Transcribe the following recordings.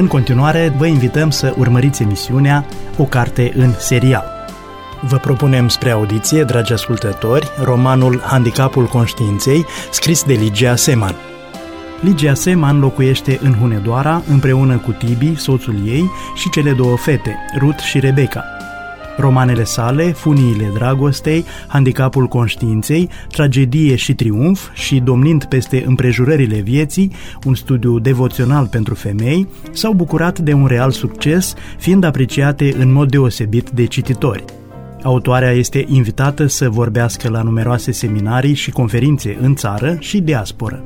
În continuare, vă invităm să urmăriți emisiunea O carte în serial. Vă propunem spre audiție, dragi ascultători, romanul Handicapul conștiinței, scris de Ligia Seman. Ligia Seman locuiește în Hunedoara împreună cu Tibi, soțul ei, și cele două fete, Ruth și Rebecca. Romanele sale, Funiile dragostei, Handicapul conștiinței, Tragedie și triumf și Domnind peste împrejurările vieții, un studiu devoțional pentru femei, s-au bucurat de un real succes, fiind apreciate în mod deosebit de cititori. Autoarea este invitată să vorbească la numeroase seminarii și conferințe în țară și diasporă.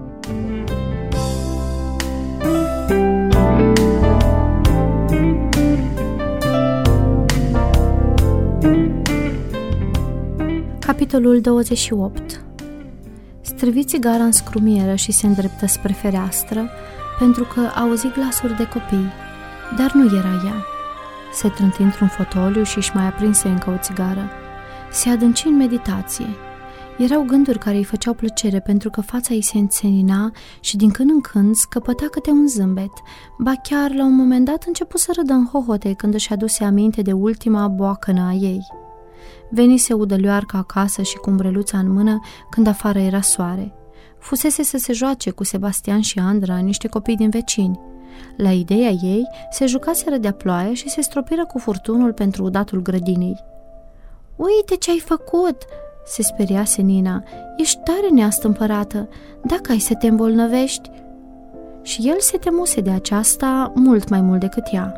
Capitolul 28. Strivi țigara în scrumieră și se îndreptă spre fereastră, pentru că auzi glasuri de copii, dar nu era ea. Se trânti într-un fotoliu și își mai aprinse încă o țigară. Se adânci în meditație. Erau gânduri care îi făceau plăcere pentru că fața îi se înțenina și din când în când scăpăta câte un zâmbet. Ba chiar la un moment dat început să râdă în hohote când își aduse aminte de ultima boacănă a ei. Venise udălioarca acasă și cu umbreluța în mână când afară era soare. Fusese să se joace cu Sebastian și Andra, niște copii din vecini. La ideea ei, se jucaseră de-a ploaie și se stropiră cu furtunul pentru udatul grădinii. "Uite ce ai făcut!" se speriase Nina. "Ești tare neastâmpărată, dacă ai să te îmbolnăvești." Și el se temuse de aceasta mult mai mult decât ea.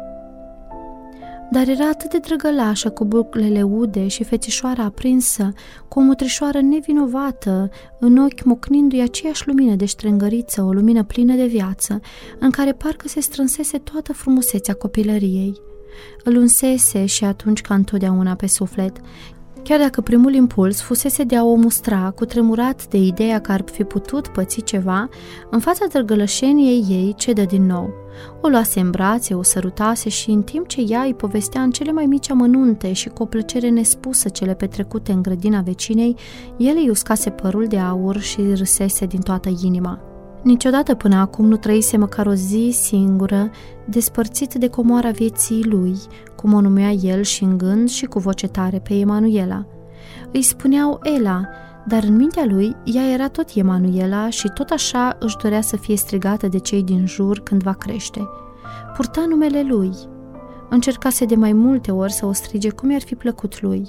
Dar era atât de drăgălașă, cu buclele ude și fețișoara aprinsă, cu o mutrișoară nevinovată, în ochi mocnindu-i aceeași lumină de ștrengăriță, o lumină plină de viață, în care parcă se strânsese toată frumusețea copilăriei. Îl unsese și atunci ca întotdeauna pe suflet, chiar dacă primul impuls fusese de a o mustra, cutremurat de ideea că ar fi putut păți ceva, în fața drăgălășeniei ei cedă din nou. O luase în brațe, o sărutase și în timp ce ea îi povestea în cele mai mici amănunte și cu o plăcere nespusă cele petrecute în grădina vecinei, el îi uscase părul de aur și râsese din toată inima. Niciodată până acum nu trăise măcar o zi singură, despărțit de comoara vieții lui, cum o numea el și în gând și cu voce tare pe Emanuela. Îi spuneau Ela, dar în mintea lui ea era tot Emanuela și tot așa își dorea să fie strigată de cei din jur când va crește. Purta numele lui. Încercase de mai multe ori să o strige cum i-ar fi plăcut lui.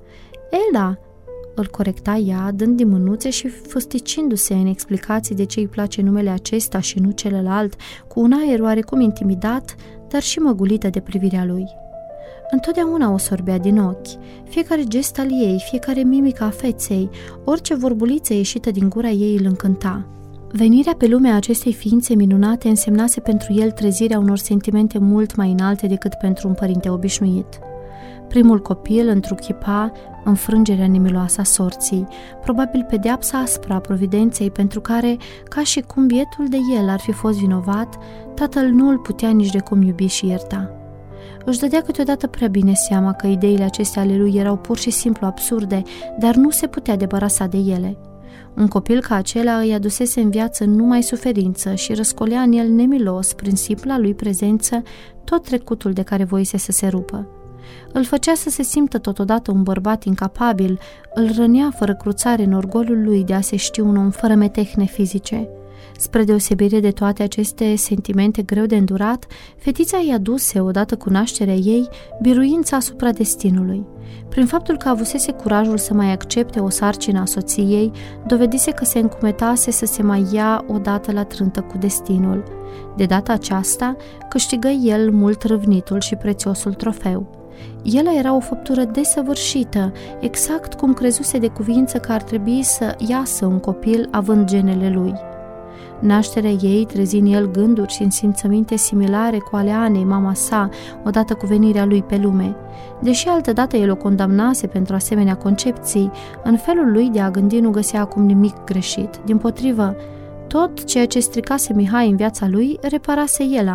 "Ela!" îl corecta ea, dând din mânuțe și făsticindu-se în explicații de ce îi place numele acesta și nu celălalt, cu un aer oarecum intimidat, dar și măgulită de privirea lui. Întotdeauna o sorbea din ochi, fiecare gest al ei, fiecare mimică a feței, orice vorbuliță ieșită din gura ei îl încânta. Venirea pe lumea acestei ființe minunate însemnase pentru el trezirea unor sentimente mult mai înalte decât pentru un părinte obișnuit. Primul copil întruchipa înfrângerea nemiloasă a sorții, probabil pedeapsa aspră a providenței pentru care, ca și cum bietul de el ar fi fost vinovat, tatăl nu îl putea nici de cum iubi și ierta. Își dădea câteodată prea bine seama că ideile acestea ale lui erau pur și simplu absurde, dar nu se putea debarasa de ele. Un copil ca acela îi adusese în viață numai suferință și răscolea în el nemilos, prin simpla lui prezență, tot trecutul de care voise să se rupă. Îl făcea să se simtă totodată un bărbat incapabil, îl rănea fără cruțare în orgolul lui de a se ști un om fără metehne fizice. Spre deosebire de toate aceste sentimente greu de îndurat, fetița i-a aduse, odată cu nașterea ei, biruința asupra destinului. Prin faptul că avusese curajul să mai accepte o sarcină a soției, dovedise că se încumetase să se mai ia odată la trântă cu destinul. De data aceasta, câștigă el mult râvnitul și prețiosul trofeu. El era o făptură desăvârșită, exact cum crezuse de cuvință că ar trebui să iasă un copil având genele lui. Nașterea ei trezi în el gânduri și însimțăminte similare cu ale Anei, mama sa, odată cu venirea lui pe lume. Deși altădată el o condamnase pentru asemenea concepții, în felul lui de a gândi nu găsea acum nimic greșit. Dimpotrivă, tot ceea ce stricase Mihai în viața lui, reparase Ela.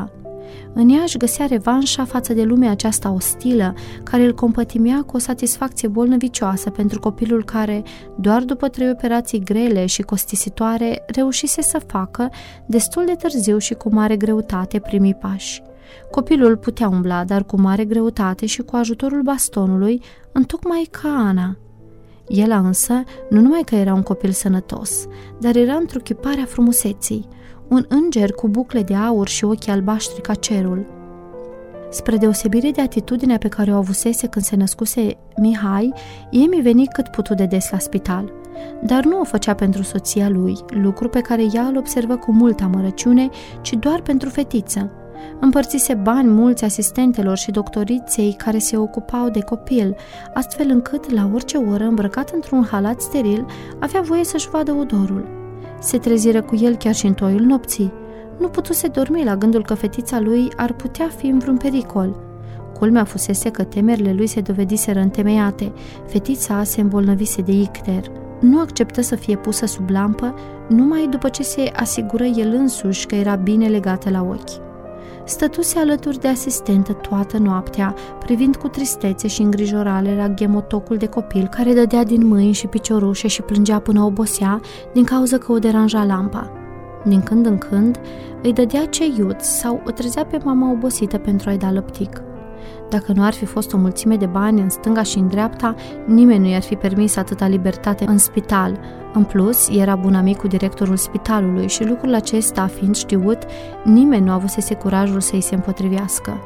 În ea își găsea revanșa față de lumea aceasta ostilă, care îl compătimea cu o satisfacție bolnăvicioasă pentru copilul care, doar după 3 operații grele și costisitoare, reușise să facă, destul de târziu și cu mare greutate, primii pași. Copilul putea umbla, dar cu mare greutate și cu ajutorul bastonului, întocmai ca Ana. El însă, nu numai că era un copil sănătos, dar era întruchiparea frumuseții, un înger cu bucle de aur și ochi albaștri ca cerul. Spre deosebire de atitudinea pe care o avusese când se născuse Mihai, Emi veni cât putu de des la spital, dar nu o făcea pentru soția lui, lucru pe care ea îl observă cu multă amărăciune, ci doar pentru fetiță. Împărțise bani mulți asistentelor și doctoriței care se ocupau de copil, astfel încât, la orice oră, îmbrăcat într-un halat steril, avea voie să-și vadă odorul. Se treziră cu el chiar și în toiul nopții. Nu putuse dormi la gândul că fetița lui ar putea fi în vreun pericol. Culmea fusese că temerile lui se dovediseră întemeiate. Fetița se îmbolnăvise de icter. Nu acceptă să fie pusă sub lampă numai după ce se asigură el însuși că era bine legată la ochi. Stătuse alături de asistentă toată noaptea, privind cu tristețe și îngrijorare la ghemotocul de copil care dădea din mâini și piciorușe și plângea până obosea din cauza că o deranja lampa. Din când în când îi dădea ceiuț sau o trezea pe mama obosită pentru a-i da lăptic. Dacă nu ar fi fost o mulțime de bani în stânga și în dreapta, nimeni nu i-ar fi permis atâta libertate în spital. În plus, era bun amic cu directorul spitalului și lucrul acesta fiind știut, nimeni nu avusese curajul să-i se împotrivească.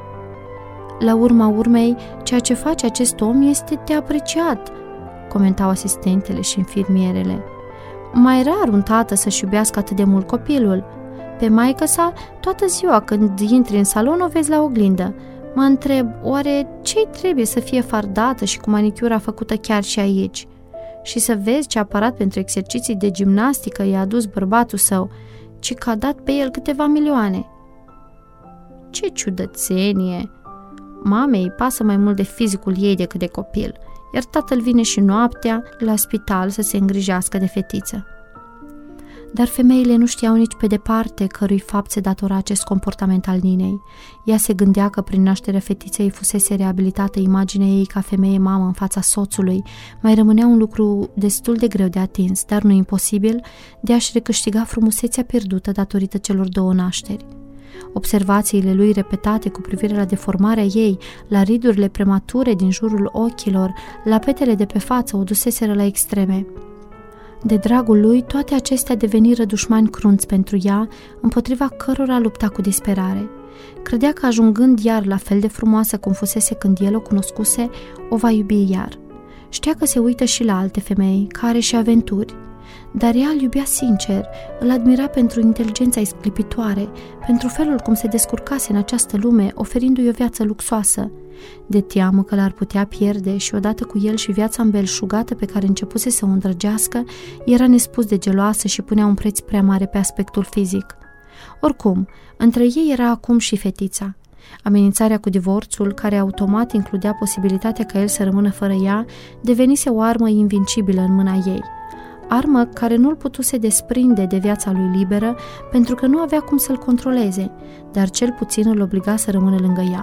La urma urmei, ceea ce face acest om este de apreciat, comentau asistentele și infirmierele. Mai rar un tată să-și iubească atât de mult copilul. Pe maică-sa, toată ziua când intri în salon o vezi la oglindă. Mă întreb, oare ce-i trebuie să fie fardată și cu manicura făcută chiar și aici? Și să vezi ce aparat pentru exerciții de gimnastică i-a adus bărbatul său, ci că a dat pe el câteva milioane. Ce ciudățenie! Mamei îi pasă mai mult de fizicul ei decât de copil, iar tatăl vine și noaptea la spital să se îngrijească de fetiță. Dar femeile nu știau nici pe departe cărui fapt se datora acest comportament al Ninei. Ea se gândea că prin nașterea fetiței fusese reabilitată imaginea ei ca femeie-mamă în fața soțului. Mai rămânea un lucru destul de greu de atins, dar nu imposibil, de a-și recâștiga frumusețea pierdută datorită celor 2 nașteri. Observațiile lui repetate cu privire la deformarea ei, la ridurile premature din jurul ochilor, la petele de pe față o duseseră la extreme. De dragul lui, toate acestea deveniră dușmani crunți pentru ea, împotriva cărora lupta cu disperare. Credea că ajungând iar la fel de frumoasă cum fusese când el o cunoscuse, o va iubi iar. Știa că se uită și la alte femei, care și aventuri, dar ea îl iubea sincer, îl admira pentru inteligența isclipitoare, pentru felul cum se descurcase în această lume, oferindu-i o viață luxoasă. De teamă că l-ar putea pierde și odată cu el și viața îmbelșugată pe care începuse să o îndrăgească, era nespus de geloasă și punea un preț prea mare pe aspectul fizic. Oricum, între ei era acum și fetița. Amenințarea cu divorțul, care automat includea posibilitatea ca el să rămână fără ea, devenise o armă invincibilă în mâna ei. Armă care nu-l putuse desprinde de viața lui liberă pentru că nu avea cum să-l controleze, dar cel puțin îl obliga să rămână lângă ea.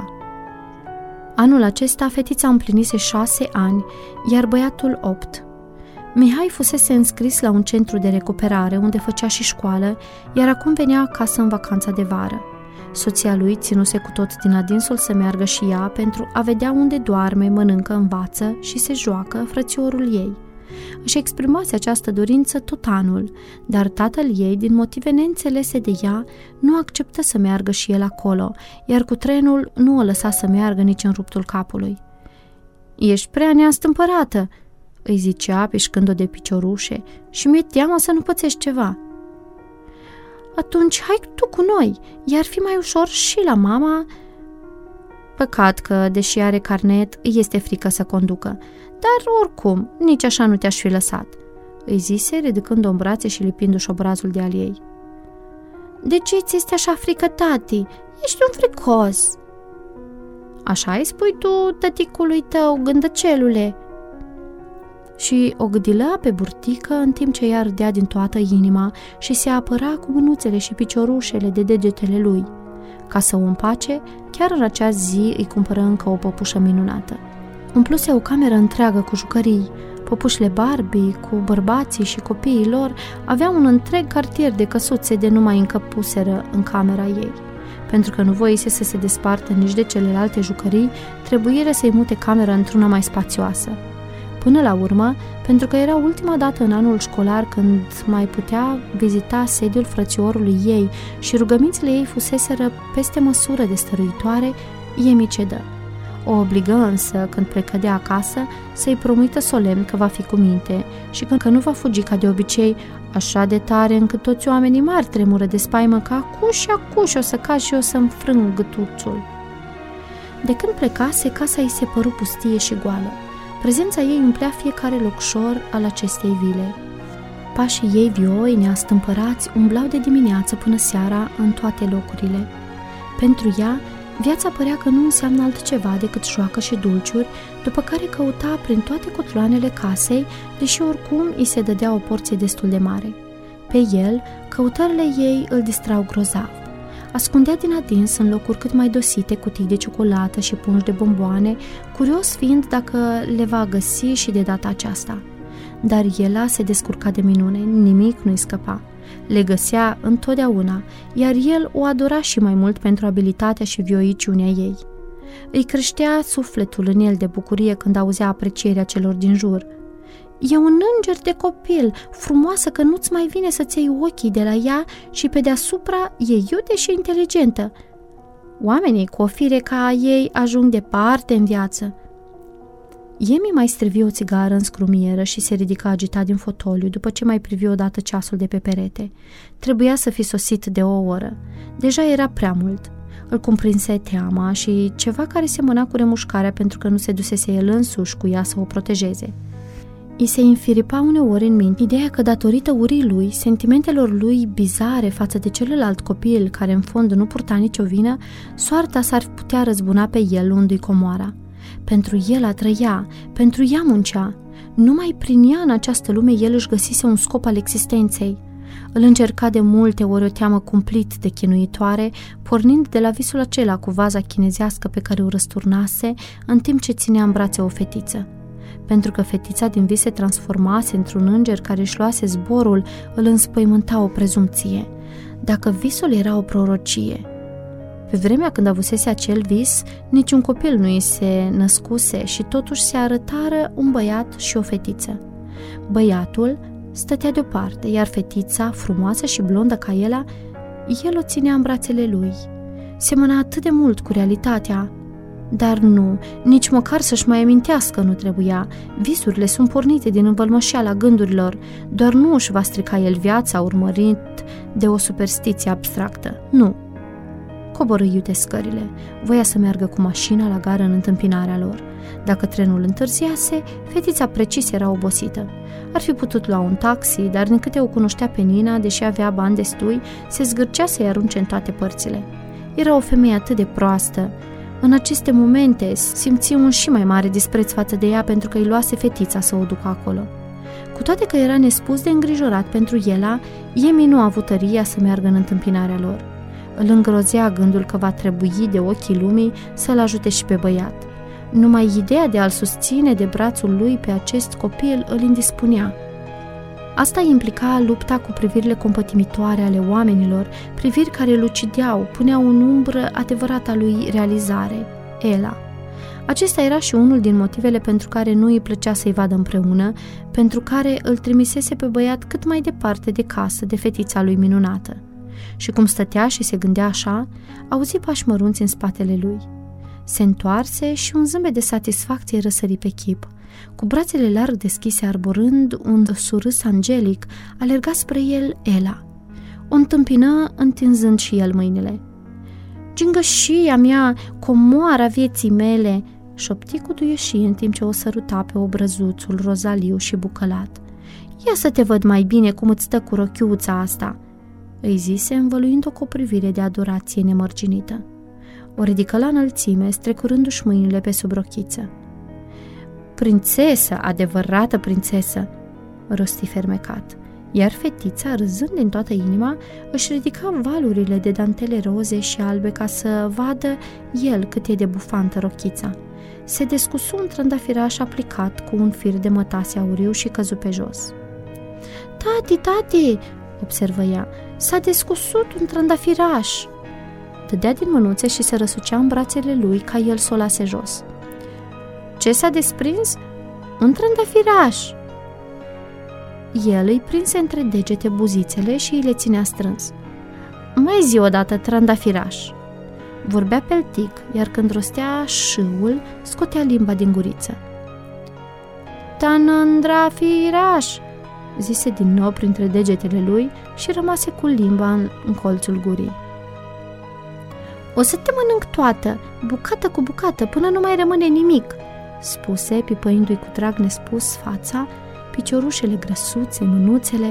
Anul acesta, fetița împlinise 6 ani, iar băiatul 8. Mihai fusese înscris la un centru de recuperare unde făcea și școală, iar acum venea acasă în vacanța de vară. Soția lui ținuse cu tot din adinsul să meargă și ea pentru a vedea unde doarme, mănâncă, învață și se joacă frățiorul ei. Își exprimase această dorință tot anul, dar tatăl ei, din motive neînțelese de ea, nu acceptă să meargă și el acolo, iar cu trenul nu o lăsa să meargă nici în ruptul capului. "Ești prea neastâmpărată," îi zicea, pișcând-o de piciorușe, "și mi-e teamă să nu pățești ceva." "Atunci hai tu cu noi, iar fi mai ușor și la mama." Păcat că, deși are carnet, îi este frică să conducă, dar oricum, nici așa nu te-aș fi lăsat, îi zise, ridicând-o în brațe și lipindu-și obrazul de al ei. "De ce ți este așa frică, tati? Ești un fricos." "Așa îi spui tu tăticului tău, gândăcelule." Și o gâdilea pe burtică în timp ce ea râdea din toată inima și se apăra cu mânuțele și piciorușele de degetele lui. Ca să o împace, chiar în acea zi îi cumpără încă o păpușă minunată. Umpluse o cameră întreagă cu jucării. Păpușile Barbie, cu bărbații și copiii lor, aveau un întreg cartier de căsuțe de nu mai încăpuseră în camera ei. Pentru că nu voise să se despartă nici de celelalte jucării, trebuire să-i mute camera într-una mai spațioasă. Până la urmă, pentru că era ultima dată în anul școlar când mai putea vizita sediul frățiorului ei și rugămințile ei fuseseră peste măsură de stăruitoare, Emi cedă. O obligă însă, când plecă de acasă, să-i promită solemn că va fi cu minte și că nu va fugi ca de obicei, așa de tare încât toți oamenii mari tremură de spaimă că acuși o să cad și o să-mi frâng gâtuțul. De când plecase, casa ei se păru pustie și goală. Prezența ei umplea fiecare locșor al acestei vile. Pașii ei vioi, neastâmpărați, umblau de dimineață până seara în toate locurile. Pentru ea, viața părea că nu înseamnă altceva decât joacă și dulciuri, după care căuta prin toate cotloanele casei, deși oricum îi se dădea o porție destul de mare. Pe el, căutările ei îl distrau grozav. Ascundea din adins în locuri cât mai dosite cutii de ciocolată și pungi de bomboane, curios fiind dacă le va găsi și de data aceasta. Dar el se descurca de minune, nimic nu-i scăpa. Le găsea întotdeauna, iar el o adora și mai mult pentru abilitatea și vioiciunea ei. Îi creștea sufletul în el de bucurie când auzea aprecierea celor din jur. "E un înger de copil, frumoasă că nu-ți mai vine să-ți iei ochii de la ea și pe deasupra e iute și inteligentă. Oamenii cu o fire ca ei ajung departe în viață." Emi mai strivi o țigară în scrumieră și se ridica agitat din fotoliu după ce mai privi odată ceasul de pe perete. Trebuia să fi sosit de o oră. Deja era prea mult. Îl cuprinse teama și ceva care semăna cu remușcarea pentru că nu se dusese el însuși cu ea să o protejeze. I se înfiripa uneori în minte ideea că datorită urii lui, sentimentelor lui bizare față de celălalt copil care în fond nu purta nicio vină, soarta s-ar putea răzbuna pe el luându-i comoara. Pentru el a trăia, pentru ea muncea. Numai prin ea în această lume el își găsise un scop al existenței. Îl încerca de multe ori o teamă cumplit de chinuitoare, pornind de la visul acela cu vaza chinezească pe care o răsturnase, în timp ce ținea în brațe o fetiță. Pentru că fetița din vis se transformase într-un înger care își luase zborul, îl înspăimânta o prezumție. Dacă visul era o prorocie. Pe vremea când avusese acel vis, niciun copil nu îi se născuse și totuși se arătară un băiat și o fetiță. Băiatul stătea deoparte, iar fetița, frumoasă și blondă ca el o ținea în brațele lui. Semăna atât de mult cu realitatea, dar nu, nici măcar să-și mai amintească nu trebuia. Visurile sunt pornite din învălmășeala gândurilor, doar nu își va strica el viața urmărit de o superstiție abstractă. Nu. Coborî iute scările. Voia să meargă cu mașina la gară în întâmpinarea lor. Dacă trenul întârziase, fetița precis era obosită. Ar fi putut lua un taxi, dar din câte o cunoștea pe Nina, deși avea bani destui, se zgârcea să-i arunce în toate părțile. Era o femeie atât de proastă. În aceste momente simți un și mai mare dispreț față de ea pentru că îi luase fetița să o ducă acolo. Cu toate că era nespus de îngrijorat pentru el, Emi nu a avut tăria să meargă în întâmpinarea lor. Îl îngrozea gândul că va trebui de ochii lumii să-l ajute și pe băiat. Numai ideea de a-l susține de brațul lui pe acest copil îl indispunea. Asta implica lupta cu privirile compătimitoare ale oamenilor, priviri care lucideau, puneau în umbră adevărata lui realizare, Ela. Acesta era și unul din motivele pentru care nu îi plăcea să-i vadă împreună, pentru care îl trimisese pe băiat cât mai departe de casă, de fetița lui minunată. Și cum stătea și se gândea așa, auzi pași mărunți în spatele lui. Se întoarse și un zâmbet de satisfacție răsări pe chip. Cu brațele larg deschise, arborând un surâs angelic, alerga spre el Ela. O întâmpină întinzând și el mâinile. "Gingășia mea, comoara vieții mele!" șopti cu duieșie în timp ce o săruta pe obrăzuțul rozaliu și bucălat. "Ia să te văd mai bine cum îți stă cu rochiuța asta!" îi zise, învăluind-o cu o privire de adorație nemărginită. O ridică la înălțime, strecurându-și mâinile pe sub rochiță. "Prințesă, adevărată prințesă!" rosti fermecat. iar fetița, râzând din toată inima, își ridica valurile de dantele roze și albe ca să vadă el cât e de bufantă rochița. Se descusu un trandafiraș aplicat cu un fir de mătase auriu și căzu pe jos. Tati, tati!" observă ea, s-a descusut un trandafiraș!" Dădea din mânuțe și se răsucea în brațele lui ca el s-o lase jos. Ce s-a desprins? Un trandafiraș!" El îi prinse între degete buzițele și îi le ținea strâns. Mai zi odată, trandafiraș!" Vorbea peltic, iar când rostea șâul, scotea limba din guriță. Tanandrafiraș! Zise din nou printre degetele lui și rămase cu limba în colțul gurii. O să te mănânc toată, bucată cu bucată, până nu mai rămâne nimic, spuse, pipăindu-i cu drag nespus fața, piciorușele grăsuțe, mânuțele.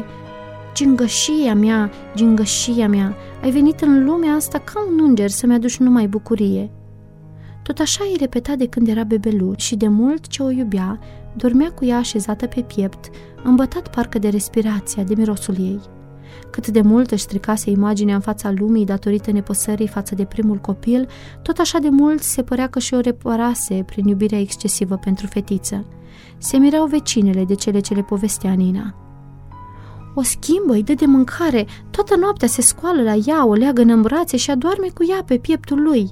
Gingășia mea, ai venit în lumea asta ca un înger să-mi aduci numai bucurie. Tot așa îi repeta de când era bebeluș și de mult ce o iubea, dormea cu ea așezată pe piept, îmbătat parcă de respirația, de mirosul ei. Cât de mult își stricase imaginea în fața lumii datorită nepăsării față de primul copil, tot așa de mult se părea că și-o repărase prin iubirea excesivă pentru fetiță. Se mirau vecinele de cele ce le povestea Nina. O schimbă, îi dă de mâncare, toată noaptea se scoală la ea, o leagă în brațe și adorme cu ea pe pieptul lui.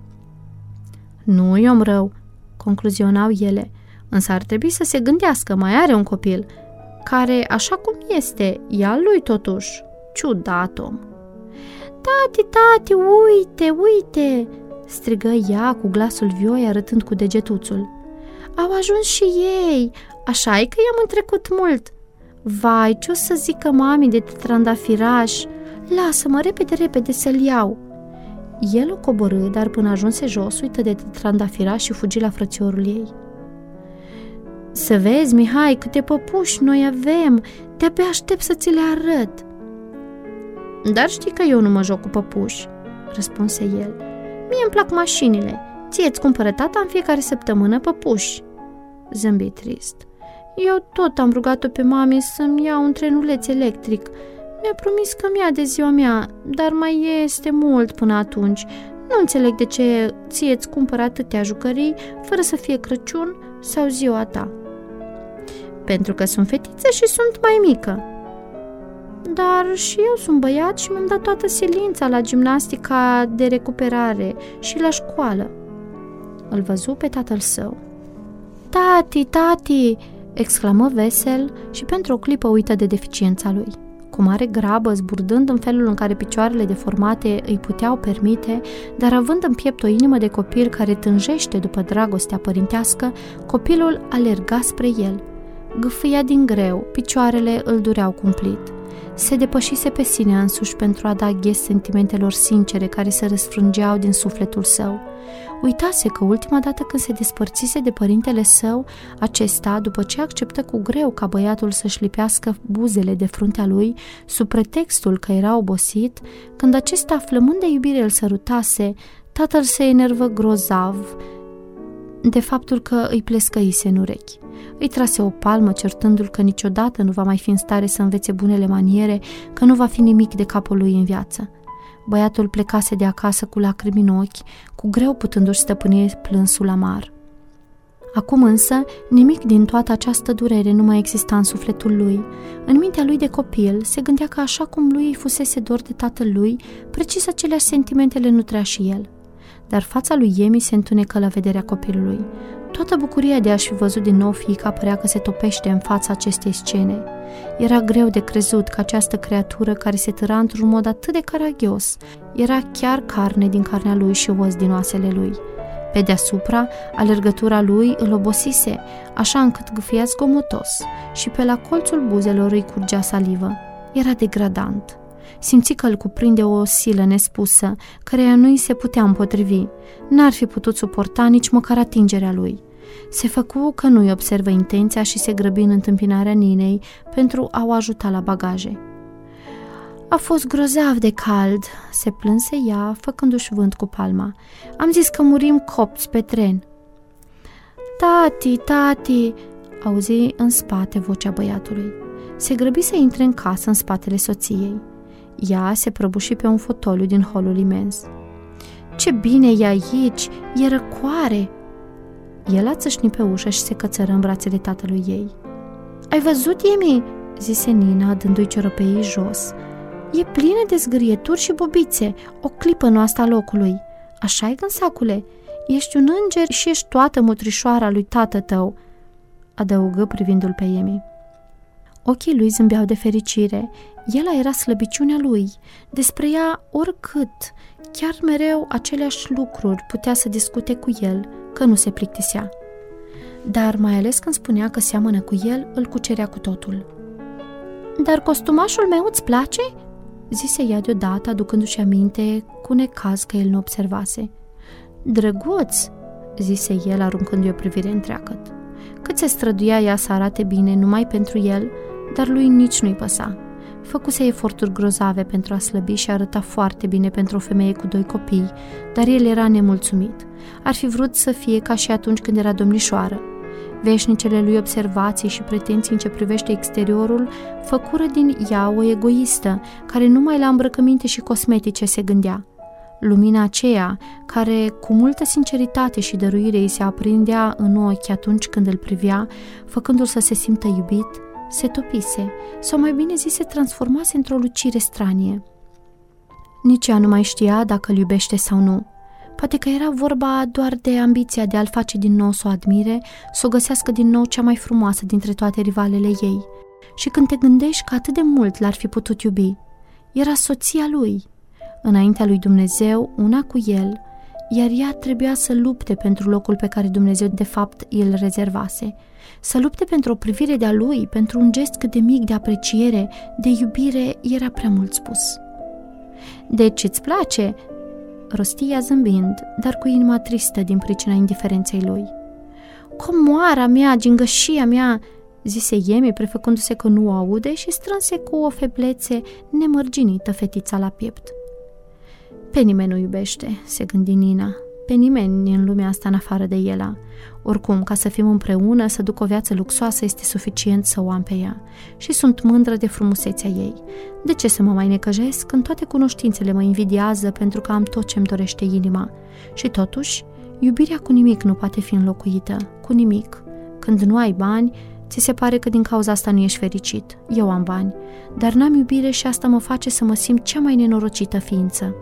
Nu-i om rău, concluzionau ele, însă ar trebui să se gândească, mai are un copil, care, așa cum este, e al lui totuși. Ciudat om. Tati, uite, strigă ea cu glasul vioi arătând cu degetuțul. Au ajuns și ei, așa-i că i-am întrecut mult. Vai, ce-o să zică mami de trandafiraș? Lasă-mă repede să-l iau. El o coborâ, dar până ajunse jos, uită de trandafiraș și fugi la frățiorul ei. Să vezi, Mihai, câte păpuși noi avem, de-abia aștept să ți le arăt. Dar știi că eu nu mă joc cu păpuși, răspunse el. Mie îmi plac mașinile, ție-ți cumpără tata în fiecare săptămână păpuși. Zâmbi trist. Eu tot am rugat-o pe mami să-mi ia un trenuleț electric. Mi-a promis că mi-a de ziua mea, dar mai este mult până atunci. Nu înțeleg de ce ție-ți cumpără atâtea jucării fără să fie Crăciun sau ziua ta. Pentru că sunt fetiță și sunt mai mică. Dar și eu sunt băiat și mi-am dat toată silința la gimnastica de recuperare și la școală. Îl văzu pe tatăl său. Tati, exclamă vesel și pentru o clipă uită de deficiența lui. Cu mare grabă, zburdând în felul în care picioarele deformate îi puteau permite, dar având în piept o inimă de copil care tânjește după dragostea părintească, copilul alerga spre el. Gâfâia din greu, picioarele îl dureau cumplit. Se depășise pe sine însuși pentru a da ghes sentimentelor sincere care se răsfrângeau din sufletul său. Uitase că ultima dată când se despărțise de părintele său, acesta, după ce acceptă cu greu ca băiatul să-și lipească buzele de fruntea lui, sub pretextul că era obosit, când acesta, flămând de iubire, îl sărutase, tatăl se enervă grozav de faptul că îi plescăise în urechi. Îi trase o palmă, certându-l că niciodată nu va mai fi în stare să învețe bunele maniere, că nu va fi nimic de capul lui în viață. Băiatul plecase de acasă cu lacrimi în ochi, cu greu putându-și stăpâni plânsul amar. Acum însă, nimic din toată această durere nu mai exista în sufletul lui. În mintea lui de copil se gândea că așa cum lui îi fusese dor de tatăl lui, precis aceleași sentimente le nutrea și el. Dar fața lui Emi se întunecă la vederea copilului. Toată bucuria de a-și fi văzut din nou fiica părea că se topește în fața acestei scene. Era greu de crezut că această creatură care se târa într-un mod atât de caragios era chiar carne din carnea lui și os din oasele lui. Pe deasupra, alergătura lui îl obosise, așa încât gâfâia zgomotos și pe la colțul buzelor îi curgea salivă. Era degradant. Simți că îl cuprinde o silă nespusă, căreia nu îi se putea împotrivi. N-ar fi putut suporta nici măcar atingerea lui. Se făcu că nu-i observă intenția și se grăbi în întâmpinarea Ninei pentru a o ajuta la bagaje. A fost grozav de cald, se plânse ea, făcându-și vânt cu palma. Am zis că murim copți pe tren. Tati, auzi în spate vocea băiatului. Se grăbi să intre în casă în spatele soției. Ea se prăbuși pe un fotoliu din holul imens. Ce bine e aici, e răcoare! El a țâșnit pe ușă și se cățără în brațele tatălui ei. Ai văzut, Emi? Zise Nina, dându-i ciorăpeii jos. E plină de zgârieturi și bobițe, o clipă nu asta locului. Așa-i, gânsacule? Ești un înger și ești toată mutrișoara lui tată tău, adăugă privindul pe Emi. Ochii lui zâmbeau de fericire. El era slăbiciunea lui. Despre ea, oricât, chiar mereu aceleași lucruri putea să discute cu el, că nu se plictisea. Dar mai ales când spunea că seamănă cu el, îl cucerea cu totul. Dar costumașul meu îți place?" zise ea deodată, aducându-și aminte cu necaz că el nu observase. Drăguț!" zise el, aruncându-i o privire întreagăt. Cât se străduia ea să arate bine numai pentru el, dar lui nici nu-i păsa. Făcuse eforturi grozave pentru a slăbi și arăta foarte bine pentru o femeie cu 2 copii, dar el era nemulțumit. Ar fi vrut să fie ca și atunci când era domnișoară. Veșnicele lui observații și pretenții în ce privește exteriorul făcură din ea o egoistă, care numai la îmbrăcăminte și cosmetice se gândea. Lumina aceea, care cu multă sinceritate și dăruire îi se aprindea în ochi atunci când îl privea, făcându-l să se simtă iubit, se topise, sau mai bine zis se transformase într-o lucire stranie. Nici ea nu mai știa dacă îl iubește sau nu. Poate că era vorba doar de ambiția de a-l face din nou să o admire, să o găsească din nou cea mai frumoasă dintre toate rivalele ei. Și când te gândești că atât de mult l-ar fi putut iubi, era soția lui, înaintea lui Dumnezeu, una cu el, iar ea trebuia să lupte pentru locul pe care Dumnezeu de fapt îl rezervase, să lupte pentru o privire de-a lui, pentru un gest cât de mic de apreciere, de iubire, era prea mult spus. Deci îți place?" rosti ea zâmbind, dar cu inima tristă din pricina indiferenței lui. Comoara mea, gingășia mea!" zise Emi, prefăcându-se că nu o aude și strânse cu o feblețe nemărginită fetița la piept. Pe nimeni nu iubește, se gândi Nina, pe nimeni în lumea asta în afară de Ela. Oricum, ca să fim împreună, să duc o viață luxoasă, este suficient să o am pe ea. Și sunt mândră de frumusețea ei. De ce să mă mai necăjesc când toate cunoștințele mă invidiază pentru că am tot ce-mi dorește inima? Și totuși, iubirea cu nimic nu poate fi înlocuită, cu nimic. Când nu ai bani, ți se pare că din cauza asta nu ești fericit. Eu am bani, dar n-am iubire și asta mă face să mă simt cea mai nenorocită ființă.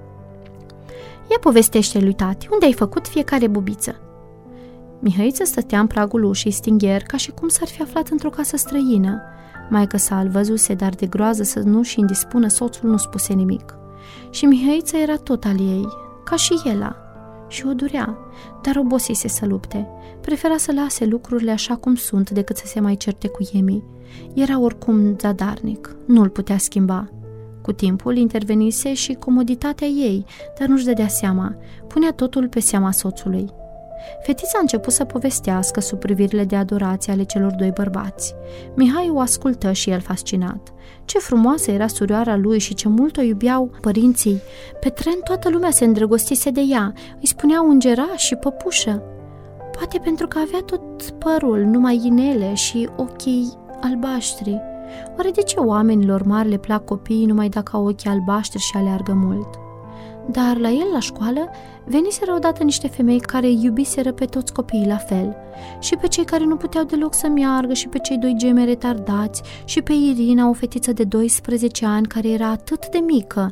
Ia povestește lui tati, unde ai făcut fiecare bubiță? Mihăiță stătea în pragul ușii stingher ca și cum s-ar fi aflat într-o casă străină. Maică-sa îl văzuse, dar de groază să nu-și indispună, soțul nu spuse nimic. Și Mihăiță era tot al ei, ca și Ela. Și o durea, dar obosise să lupte. Prefera să lase lucrurile așa cum sunt decât să se mai certe cu Emi. Era oricum zadarnic, nu-l putea schimba. Cu timpul intervenise și comoditatea ei, dar nu-și dădea seama, punea totul pe seama soțului. Fetița a început să povestească sub privirile de adorație ale celor 2 bărbați. Mihai o ascultă și el fascinat. Ce frumoasă era surioara lui și ce mult o iubeau părinții. Pe tren toată lumea se îndrăgostise de ea, îi spuneau îngeraș și păpușă. Poate pentru că avea tot părul, numai inele și ochii albaștri. Oare de ce oamenilor mari le plac copiii numai dacă au ochii albaștri și aleargă mult? Dar la el, la școală, veniseră odată niște femei care iubiseră pe toți copiii la fel, și pe cei care nu puteau deloc să meargă, și pe cei 2 gemeni retardați, și pe Irina, o fetiță de 12 ani care era atât de mică,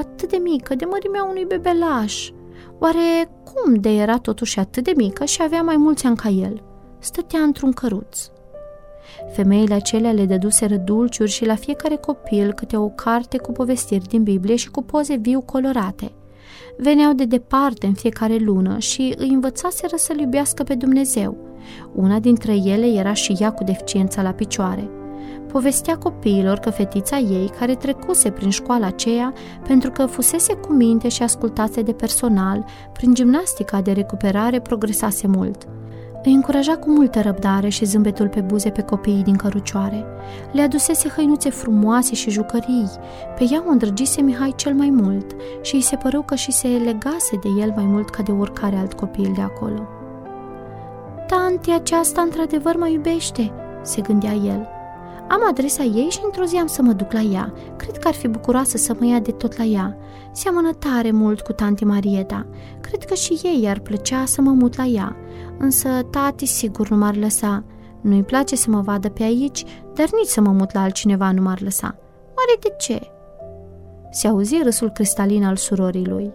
de mărimea unui bebelaș. Oare cum de era totuși atât de mică și avea mai mulți ani ca el? Stătea într-un căruț. Femeile acelea le dăduseră dulciuri și la fiecare copil câte o carte cu povestiri din Biblie și cu poze viu colorate. Veneau de departe în fiecare lună și îi învățaseră să-L iubească pe Dumnezeu. Una dintre ele era și ea cu deficiența la picioare. Povestea copiilor că fetița ei, care trecuse prin școala aceea pentru că fusese cu minte și ascultase de personal, prin gimnastica de recuperare progresase mult. Îi încuraja cu multă răbdare și zâmbetul pe buze pe copiii din cărucioare. Le adusese hăinuțe frumoase și jucării. Pe ea o îndrăgise Mihai cel mai mult și îi se păru că și se legase de el mai mult ca de oricare alt copil de acolo. Tanti, aceasta într-adevăr mă iubește, se gândea el. Am adresa ei și într-o zi am să mă duc la ea. Cred că ar fi bucuroasă să mă ia de tot la ea. Seamănă tare mult cu tanti Marieta. Cred că și ei ar plăcea să mă mut la ea. Însă tati sigur nu m-ar lăsa. Nu-i place să mă vadă pe aici, dar nici să mă mut la altcineva nu m-ar lăsa. Oare de ce? Se auzi râsul cristalin al surorii lui.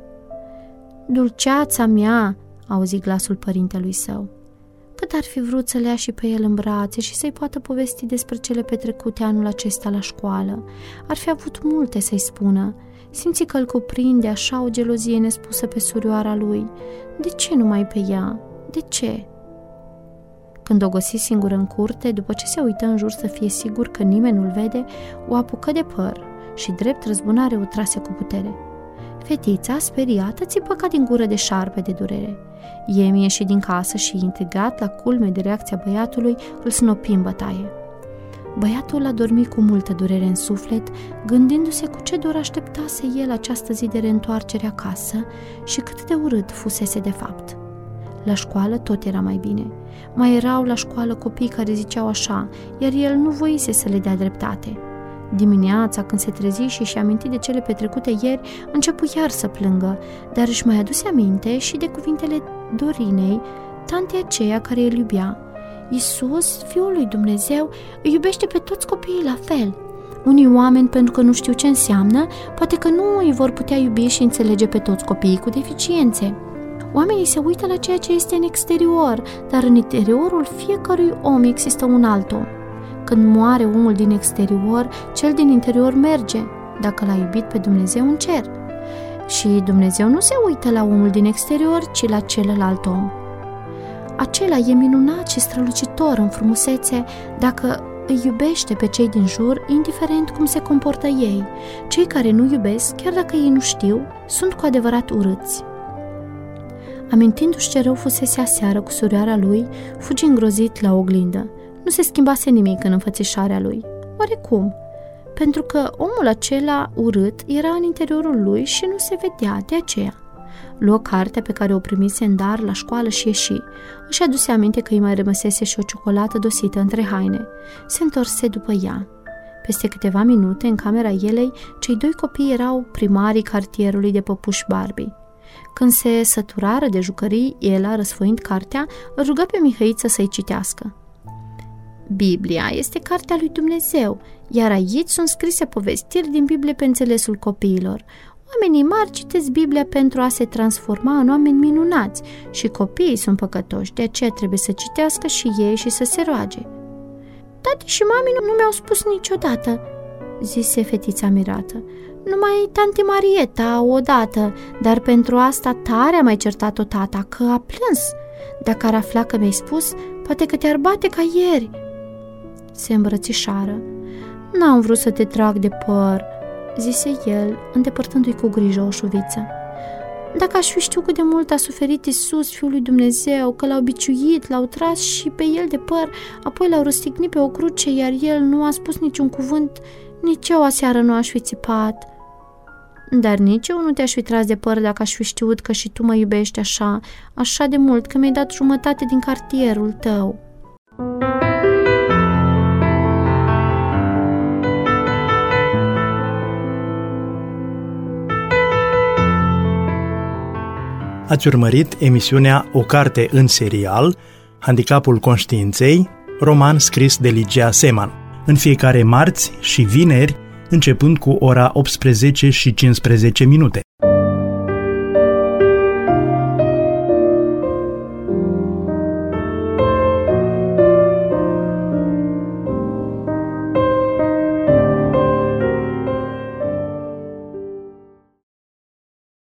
Dulceața mea, auzi glasul părintelui său. Cât ar fi vrut să le ia și pe el în brațe și să-i poată povesti despre cele petrecute anul acesta la școală. Ar fi avut multe să-i spună. Simți că îl cuprinde așa o gelozie nespusă pe surioara lui. De ce numai pe ea? De ce? Când o găsi singură în curte, după ce se uită în jur să fie sigur că nimeni nu-l vede, o apucă de păr și drept răzbunare o trase cu putere. Fetița, speriată, țipă ca din gură de șarpe de durere. Emi ieși din casă și, intrigat la culme de reacția băiatului, îl snopi în bătaie. Băiatul a dormit cu multă durere în suflet, gândindu-se cu ce dor așteptase el această zi de reîntoarcere acasă și cât de urât fusese de fapt. La școală tot era mai bine. Mai erau la școală copii care ziceau așa, iar el nu voise să le dea dreptate. Dimineața, când se trezi și și-a amintit de cele petrecute ieri, începu iar să plângă, dar își mai aduse aminte și de cuvintele Dorinei, tantei aceea care îl iubea. Iisus, Fiul lui Dumnezeu, îi iubește pe toți copiii la fel. Unii oameni, pentru că nu știu ce înseamnă, poate că nu îi vor putea iubi și înțelege pe toți copiii cu deficiențe. Oamenii se uită la ceea ce este în exterior, dar în interiorul fiecărui om există un alt om. Când moare omul din exterior, cel din interior merge, dacă l-a iubit pe Dumnezeu în cer. Și Dumnezeu nu se uită la omul din exterior, ci la celălalt om. Acela e minunat și strălucitor în frumusețe dacă îi iubește pe cei din jur, indiferent cum se comportă ei. Cei care nu iubesc, chiar dacă ei nu știu, sunt cu adevărat urâți. Amintindu-și ce rău fusese aseară cu surioara lui, fugi îngrozit la oglindă. Nu se schimbase nimic în înfățișarea lui. Oarecum? Pentru că omul acela urât era în interiorul lui și nu se vedea, de aceea. Luă cartea pe care o primise în dar la școală și ieși. Își aduse aminte că îi mai rămăsese și o ciocolată dosită între haine. Se întorse după ea. Peste câteva minute, în camera elei, cei doi copii erau primarii cartierului de păpuși Barbie. Când se săturară de jucării, Ela, răsfoind cartea, îl rugă pe Mihăiță să-i citească. Biblia este cartea lui Dumnezeu, iar aici sunt scrise povestiri din Biblie pe înțelesul copiilor. Oamenii mari citesc Biblia pentru a se transforma în oameni minunați și copiii sunt păcătoși, de aceea trebuie să citească și ei și să se roage. Tati și mami nu mi-au spus niciodată, zise fetița mirată. Numai tante Marieta odată, dar pentru asta tare a mai certat-o tata, că a plâns. Dacă ar afla că mi-ai spus, poate că te-ar bate ca ieri. Se îmbrățișară. N-am vrut să te trag de păr, zise el, îndepărtându-i cu grijă o șuviță. Dacă aș fi știut cât de mult a suferit Iisus, Fiul lui Dumnezeu, că l-au biciuit, l-au tras și pe el de păr, apoi l-au răstignit pe o cruce, iar el nu a spus niciun cuvânt, nici eu aseară nu aș fi țipat. Dar nici eu nu te-aș fi tras de păr dacă aș fi știut că și tu mă iubești așa de mult, că mi-ai dat jumătate din cartierul tău. Ați urmărit emisiunea O carte în serial, Handicapul conștiinței, roman scris de Ligia Seman, în fiecare marți și vineri, începând cu ora 18:15.